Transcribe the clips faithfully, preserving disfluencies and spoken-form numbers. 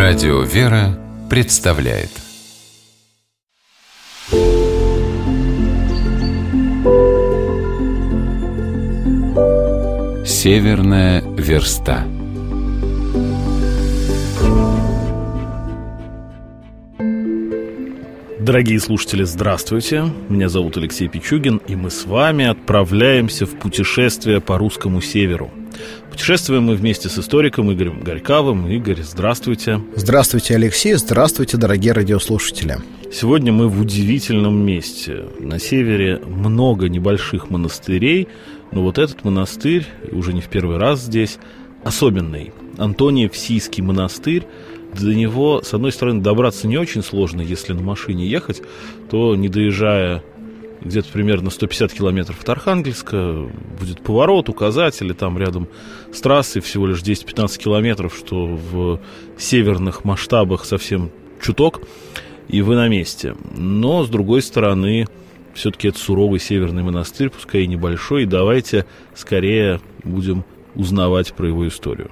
Радио «Вера» представляет Северная верста. Дорогие слушатели, здравствуйте. Меня зовут Алексей Пичугин, и мы с вами отправляемся в путешествие по русскому северу. Путешествуем мы вместе с историком Игорем Горьковым. Игорь, здравствуйте. Здравствуйте, Алексей. Здравствуйте, дорогие радиослушатели. Сегодня мы в удивительном месте. На севере много небольших монастырей, но вот этот монастырь, уже не в первый раз здесь, особенный. Антониев-Сийский монастырь. До него, с одной стороны, добраться не очень сложно, если на машине ехать, то, не доезжая где-то примерно сто пятьдесят километров от Архангельска, будет поворот, указатели, там рядом с трассой всего лишь десять-пятнадцать километров, что в северных масштабах совсем чуток, и вы на месте. Но, с другой стороны, все-таки это суровый северный монастырь, пускай и небольшой, и давайте скорее будем узнавать про его историю.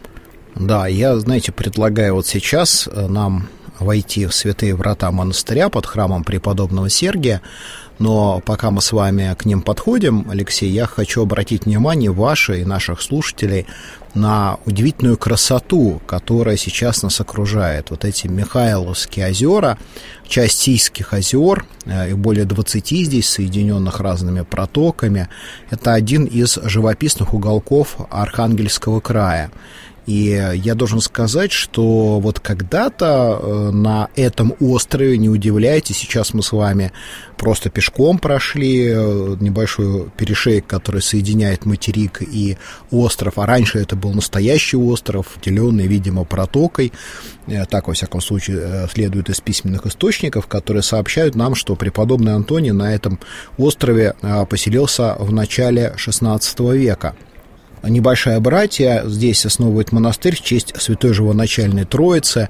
Да, я, знаете, предлагаю вот сейчас нам войти в святые врата монастыря под храмом преподобного Сергия. Но пока мы с вами к ним подходим, Алексей, я хочу обратить внимание ваше и наших слушателей на удивительную красоту, которая сейчас нас окружает. Вот эти Михайловские озера, часть Сийских озер, их более двадцати здесь, соединенных разными протоками. Это один из живописных уголков Архангельского края. И я должен сказать, что вот когда-то на этом острове, не удивляйтесь, сейчас мы с вами просто пешком прошли небольшой перешейк, который соединяет материк и остров, а раньше это был настоящий остров, деленный, видимо, протокой. Так, во всяком случае, следует из письменных источников, которые сообщают нам, что преподобный Антоний на этом острове поселился в начале шестнадцатого века. Небольшая братья здесь основывает монастырь в честь Святой Живоначальной Троицы.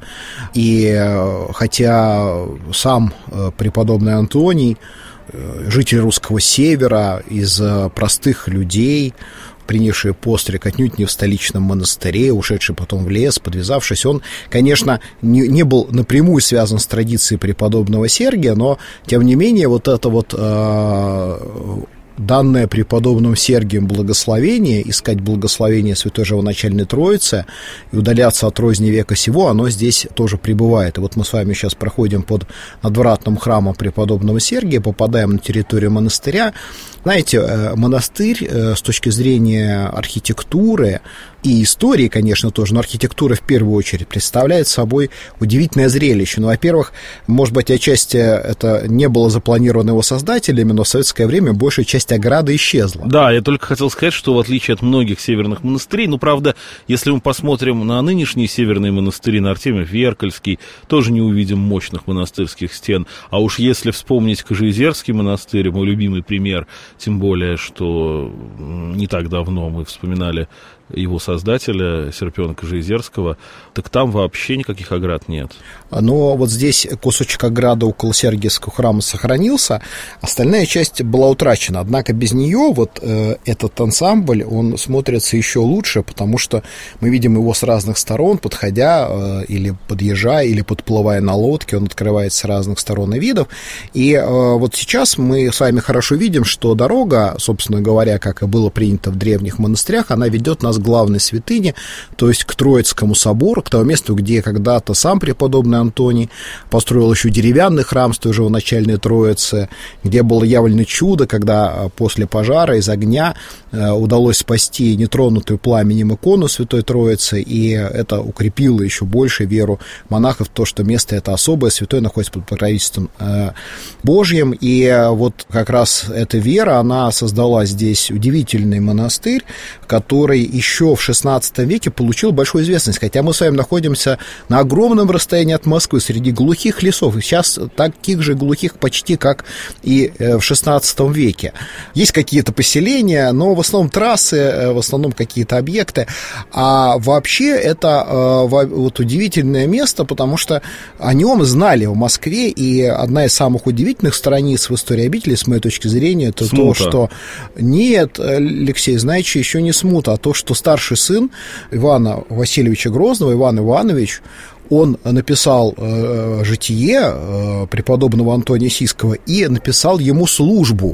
И хотя сам преподобный Антоний, житель русского севера, из простых людей, принявший постриг отнюдь не в столичном монастыре, ушедший потом в лес, подвязавшись, он, конечно, не, не был напрямую связан с традицией преподобного Сергия, но, тем не менее, вот это вот э, данное преподобным Сергием благословение, искать благословение Святой Живоначальной Троицы и удаляться от розни века сего, оно здесь тоже пребывает. И вот мы с вами сейчас проходим под надвратным храмом преподобного Сергия, попадаем на территорию монастыря. Знаете, монастырь с точки зрения архитектуры и истории, конечно, тоже, но архитектура в первую очередь представляет собой удивительное зрелище. Ну, во-первых, может быть, отчасти это не было запланировано его создателями, но в советское время большая часть ограды исчезла. Да, я только хотел сказать, что в отличие от многих северных монастырей, ну, правда, если мы посмотрим на нынешние северные монастыри, на Артемьев-Веркальский, тоже не увидим мощных монастырских стен. А уж если вспомнить Кожеизерский монастырь, мой любимый пример, тем более, что не так давно мы вспоминали его создателя, Серпиона Кожеизерского, так там вообще никаких оград нет. Но вот здесь кусочек ограды около Сергиевского храма сохранился, остальная часть была утрачена. Однако без нее вот э, этот ансамбль, он смотрится еще лучше, потому что мы видим его с разных сторон, подходя э, или подъезжая, или подплывая на лодке, он открывается с разных сторон и видов. И э, вот сейчас мы с вами хорошо видим, что дорога, собственно говоря, как и было принято в древних монастырях, она ведет нас к главной святыне, то есть к Троицкому собору, к тому месту, где когда-то сам преподобный Антоний построил еще деревянный храм Святой Живоначальной Троицы, где было явлено чудо, когда после пожара из огня удалось спасти нетронутую пламенем икону Святой Троицы, и это укрепило еще больше веру монахов в то, что место это особое, святое находится под покровительством Божьим, и вот как раз эта вера, она создала здесь удивительный монастырь, который еще еще в шестнадцатом веке получил большую известность, хотя мы с вами находимся на огромном расстоянии от Москвы, среди глухих лесов, и сейчас таких же глухих почти, как и в шестнадцатом веке. Есть какие-то поселения, но в основном трассы, в основном какие-то объекты. А вообще это вот удивительное место, потому что о нем знали в Москве, и одна из самых удивительных страниц в истории обители, с моей точки зрения, это смута. То, что нет, Алексей, знаете, еще не смута, а то, что старший сын Ивана Васильевича Грозного, Иван Иванович, он написал э, житие э, преподобного Антония Сийского и написал ему службу.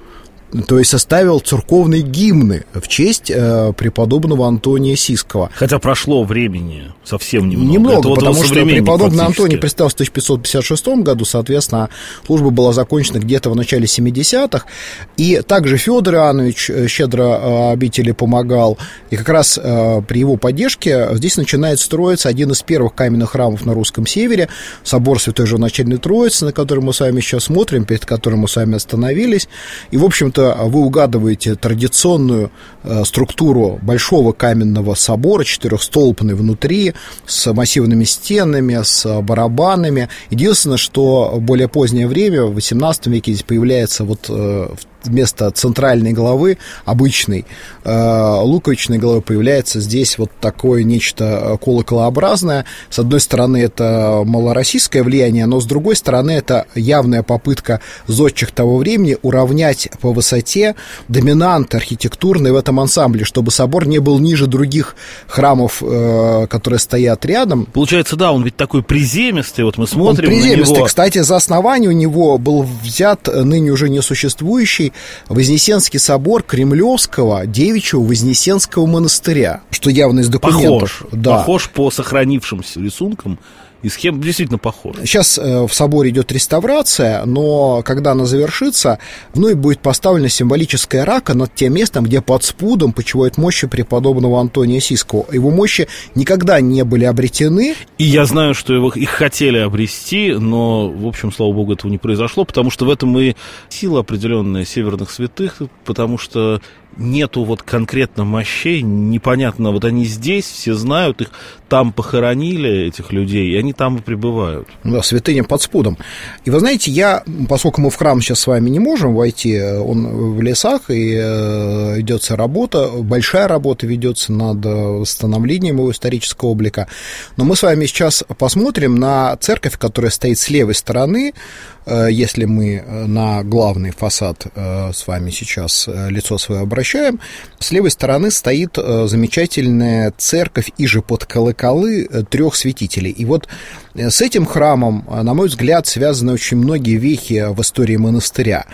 То есть составил церковные гимны в честь э, преподобного Антония Сийского. Хотя прошло времени совсем немного. Немного, это потому вот что преподобный Антоний представил в тысяча пятьсот пятьдесят шестом году, соответственно, служба была закончена где-то в начале семидесятых. И также Федор Иоаннович щедро э, обители помогал. И как раз э, при его поддержке здесь начинает строиться один из первых каменных храмов на русском севере, собор Святой Живоначальной Троицы, на который мы с вами сейчас смотрим, перед которым мы с вами остановились. И, в общем-то, вы угадываете традиционную э, структуру большого каменного собора, четырехстолбный внутри, с массивными стенами, с барабанами. Единственное, что в более позднее время, в восемнадцатом веке, здесь появляется вот э, вместо центральной главы, обычной э, луковичной главы, появляется здесь вот такое нечто колоколообразное. С одной стороны, это малороссийское влияние, но с другой стороны, это явная попытка зодчих того времени уравнять по высоте доминанты архитектурные в этом ансамбле, чтобы собор не был ниже других храмов, э, которые стоят рядом. Получается, да, он ведь такой приземистый, вот мы смотрим он приземистый. на него. Кстати, за основание у него был взят ныне уже несуществующий Вознесенский собор Кремлевского девичьего Вознесенского монастыря, что явно из документов. Похож, да. похож по сохранившимся рисункам. И схема действительно похожа. Сейчас э, в соборе идет реставрация, но когда она завершится, вновь будет поставлена символическая рака над тем местом, где под спудом почивают мощи преподобного Антония Сийского. Его мощи никогда не были обретены. И я знаю, что его, их хотели обрести, но, в общем, слава богу, этого не произошло, потому что в этом и сила определенная северных святых, потому что нету вот конкретно мощей, непонятно, вот они здесь, все знают их, там похоронили этих людей, и они там и пребывают. Да, святыня под спудом. И вы знаете, я, поскольку мы в храм сейчас с вами не можем войти, он в лесах, и э, ведется работа, большая работа ведется над восстановлением его исторического облика, но мы с вами сейчас посмотрим на церковь, которая стоит с левой стороны, э, если мы на главный фасад э, с вами сейчас лицо свое обращаем, с левой стороны стоит э, замечательная церковь иже под колоколы трех святителей. И вот с этим храмом, на мой взгляд, связаны очень многие вехи в истории монастыря.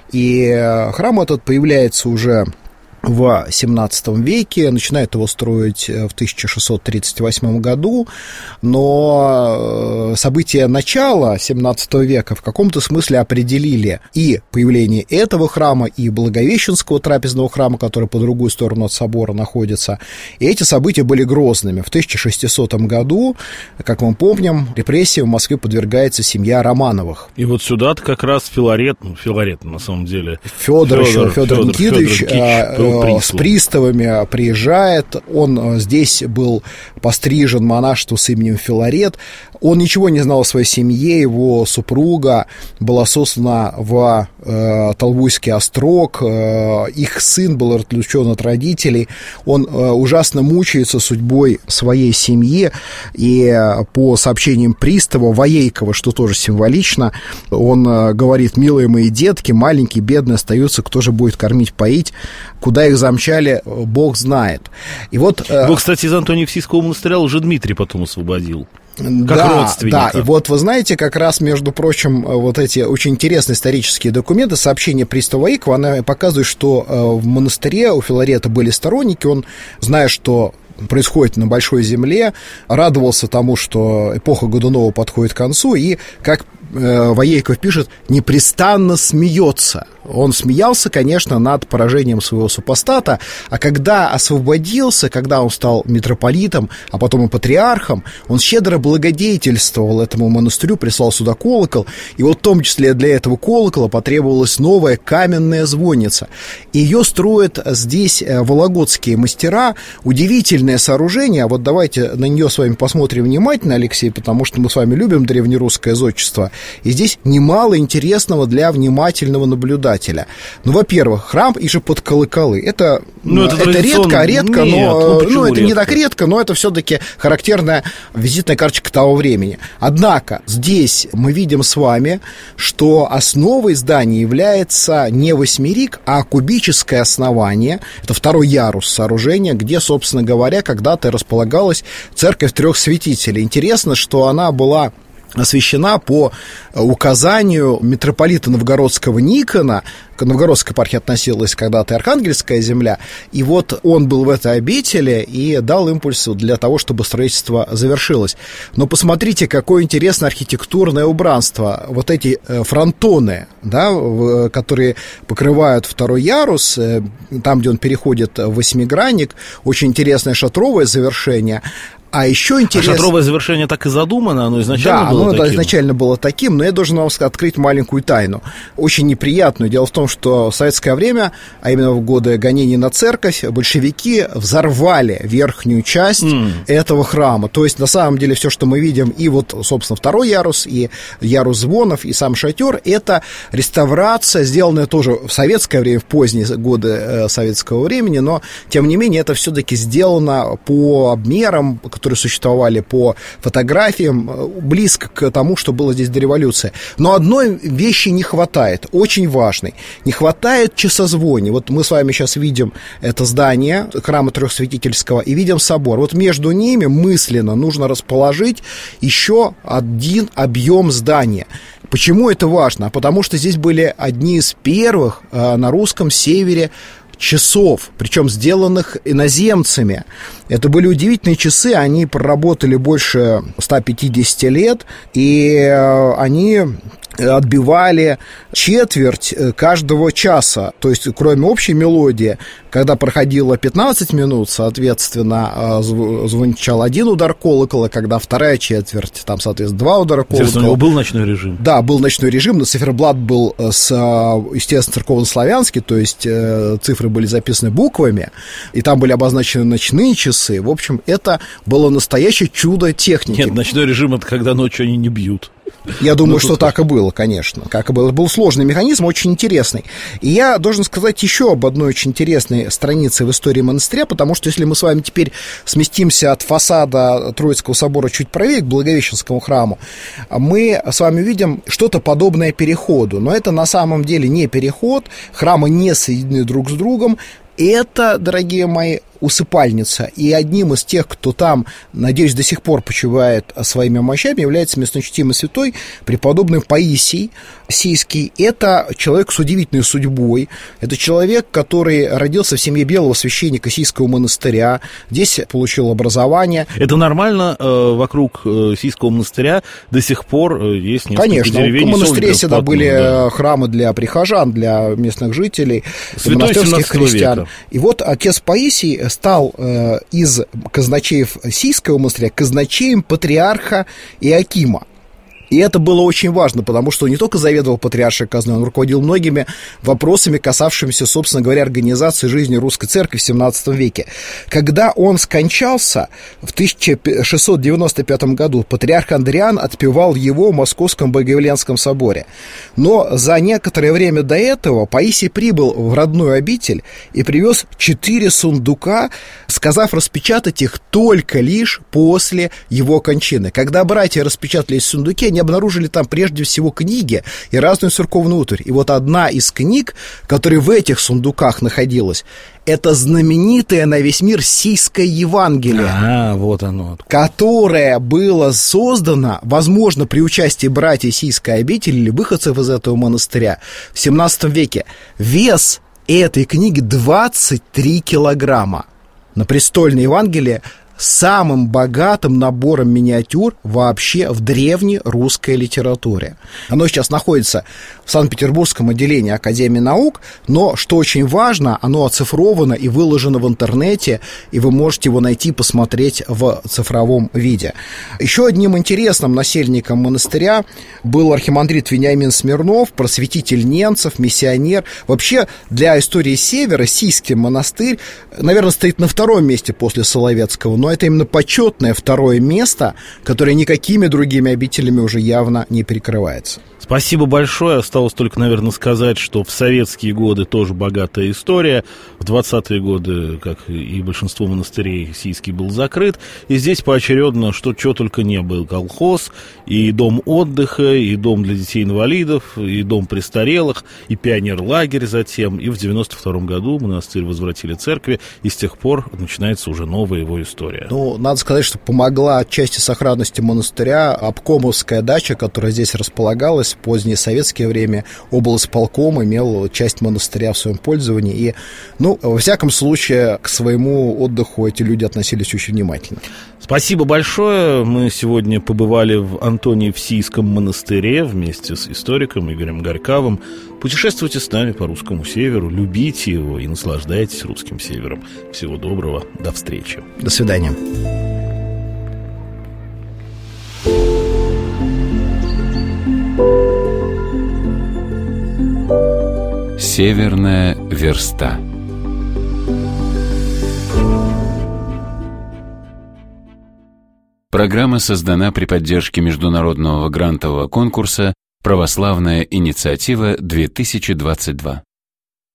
И храм этот появляется уже в семнадцатом веке, начинает его строить в тысяча шестьсот тридцать восьмом году, но события начала семнадцатого века в каком-то смысле определили и появление этого храма, и Благовещенского трапезного храма, который по другую сторону от собора находится. И эти события были грозными. В тысяча шестисотом году, как мы помним, репрессиям в Москве подвергается семья Романовых. И вот сюда-то как раз Филарет, ну, Филарет на самом деле, Федор, Федор, Федор, Федор Никитович, Федор Никитич, с приставами приезжает, он здесь был пострижен монашеству с именем Филарет, он ничего не знал о своей семье, его супруга была сослана в э, Толбуйский острог, э, их сын был отлучен от родителей, он э, ужасно мучается судьбой своей семьи, и э, по сообщениям пристава Воейкова, что тоже символично, он э, говорит: милые мои детки, маленькие, бедные остаются, кто же будет кормить, поить, куда их замчали, Бог знает. И вот, э, Его, кстати, из Антониево-Сийского монастыря уже Дмитрий потом освободил. Как да, родственника. Да, и вот вы знаете, как раз, между прочим, вот эти очень интересные исторические документы, сообщения пристава Воейкова, она показывает, что в монастыре у Филарета были сторонники, он, зная, что происходит на большой земле, радовался тому, что эпоха Годунова подходит к концу, и, как Воейков пишет, непрестанно смеется. Он смеялся, конечно, над поражением своего супостата, а когда освободился, когда он стал митрополитом, а потом и патриархом, он щедро благодетельствовал этому монастырю, прислал сюда колокол, и вот в том числе для этого колокола потребовалась новая каменная звонница. Ее строят здесь вологодские мастера, удивительное сооружение, вот давайте на нее с вами посмотрим внимательно, Алексей, потому что мы с вами любим древнерусское зодчество. И здесь немало интересного для внимательного наблюдателя. Ну, во-первых, храм и же под колоколы. Это, ну, это, это редко, редко, Нет, но ну, ну, это редко? не так редко, но это все-таки характерная визитная карточка того времени. Однако здесь мы видим с вами, что основой здания является не восьмерик, а кубическое основание. Это второй ярус сооружения, где, собственно говоря, когда-то располагалась церковь трех святителей. Интересно, что она была освящена по указанию митрополита новгородского Никона. К новгородской епархии относилась когда-то Архангельская земля, и вот он был в этой обители и дал импульс для того, чтобы строительство завершилось. Но посмотрите, какое интересное архитектурное убранство. Вот эти фронтоны, да, которые покрывают второй ярус, там, где он переходит в восьмигранник, очень интересное шатровое завершение. А еще интересно... А шатровое завершение так и задумано, оно изначально да, было оно таким? Да, изначально было таким, но я должен вам открыть маленькую тайну, очень неприятную. Дело в том, что в советское время, а именно в годы гонений на церковь, большевики взорвали верхнюю часть mm. этого храма. То есть, на самом деле, все, что мы видим, и вот, собственно, второй ярус, и ярус звонов, и сам шатер, это реставрация, сделанная тоже в советское время, в поздние годы э, советского времени, но, тем не менее, это все-таки сделано по обмерам, которые существовали, по фотографиям, близко к тому, что было здесь до революции. Но одной вещи не хватает, очень важной. Не хватает часозвони. Вот мы с вами сейчас видим это здание храма Трехсвятительского и видим собор. Вот между ними мысленно нужно расположить еще один объем здания. Почему это важно? Потому что здесь были одни из первых э, на русском севере часов, причем сделанных иноземцами. Это были удивительные часы, они проработали больше ста пятидесяти лет, и они отбивали четверть каждого часа. То есть, кроме общей мелодии, когда проходило пятнадцать минут, соответственно, звучал один удар колокола, когда вторая четверть, там, соответственно, два удара колокола. У него был ночной режим? Да, был ночной режим, но циферблат был, с, естественно, церковно-славянский, то есть цифры были записаны буквами, и там были обозначены ночные часы. В общем, это было настоящее чудо техники. Нет, ночной режим — это когда ночью они не бьют. Я думаю, что так и было, конечно. Как и было. Это был сложный механизм, очень интересный. И я должен сказать еще об одной очень интересной странице в истории монастыря, потому что если мы с вами теперь сместимся от фасада Троицкого собора чуть правее к Благовещенскому храму, мы с вами видим что-то подобное переходу. Но это на самом деле не переход, храмы не соединены друг с другом. Это, дорогие мои, усыпальница. И одним из тех, кто там, надеюсь, до сих пор почивает своими мощами, является местночтимый святой преподобный Паисий Сийский. Это человек с удивительной судьбой. Это человек, который родился в семье белого священника Сийского монастыря. Здесь получил образование. Это нормально, э, вокруг э, Сийского монастыря до сих пор э, есть несколько Конечно, деревень. в монастыре всегда были да. храмы для прихожан, для местных жителей, Святой монастырских христиан. Века. И вот отец Паисий стал э, из казначеев Сийского монастыря казначеем патриарха Иоакима. И это было очень важно, потому что он не только заведовал патриаршей казной, он руководил многими вопросами, касавшимися, собственно говоря, организации жизни русской церкви в семнадцатом веке. Когда он скончался в тысяча шестьсот девяносто пятом году, патриарх Андриан отпевал его в Московском Богоявленском соборе. Но за некоторое время до этого Паисий прибыл в родную обитель и привез четыре сундука, сказав распечатать их только лишь после его кончины. Когда братья распечатали сундуки, они обнаружили там прежде всего книги и разную церковную утварь. И вот одна из книг, которая в этих сундуках находилась, это знаменитое на весь мир Сийское Евангелие, а, вот оно. которое было создано, возможно, при участии братьев Сийской обители или выходцев из этого монастыря в семнадцатом веке. Вес этой книги двадцать три килограмма. На престольное Евангелие самым богатым набором миниатюр вообще в древней русской литературе. Оно сейчас находится в Санкт-Петербургском отделении Академии наук, но, что очень важно, оно оцифровано и выложено в интернете, и вы можете его найти, посмотреть в цифровом виде. Еще одним интересным насельником монастыря был архимандрит Вениамин Смирнов, просветитель ненцев, миссионер. Вообще, для истории Севера Сийский монастырь, наверное, стоит на втором месте после Соловецкого, но это именно почетное второе место, которое никакими другими обителями уже явно не перекрывается. Спасибо большое. Осталось только, наверное, сказать, что в советские годы тоже богатая история. В двадцатые годы, как и большинство монастырей, Сийский был закрыт. И здесь поочередно, что чего только не было. Колхоз, и дом отдыха, и дом для детей-инвалидов, и дом престарелых, и пионерлагерь затем. И в девяносто втором году монастырь возвратили церкви, и с тех пор начинается уже новая его история. Ну, надо сказать, что помогла отчасти сохранности монастыря обкомовская дача, которая здесь располагалась. В позднее советское время облсполком имел часть монастыря в своем пользовании. И, ну, во всяком случае, к своему отдыху эти люди относились очень внимательно. Спасибо большое. Мы сегодня побывали в Антониевсийском монастыре вместе с историком Игорем Горьковым. Путешествуйте с нами по русскому северу, любите его и наслаждайтесь русским севером. Всего доброго, до встречи. До свидания. Северная верста. Программа создана при поддержке международного грантового конкурса «Православная инициатива-две тысячи двадцать два».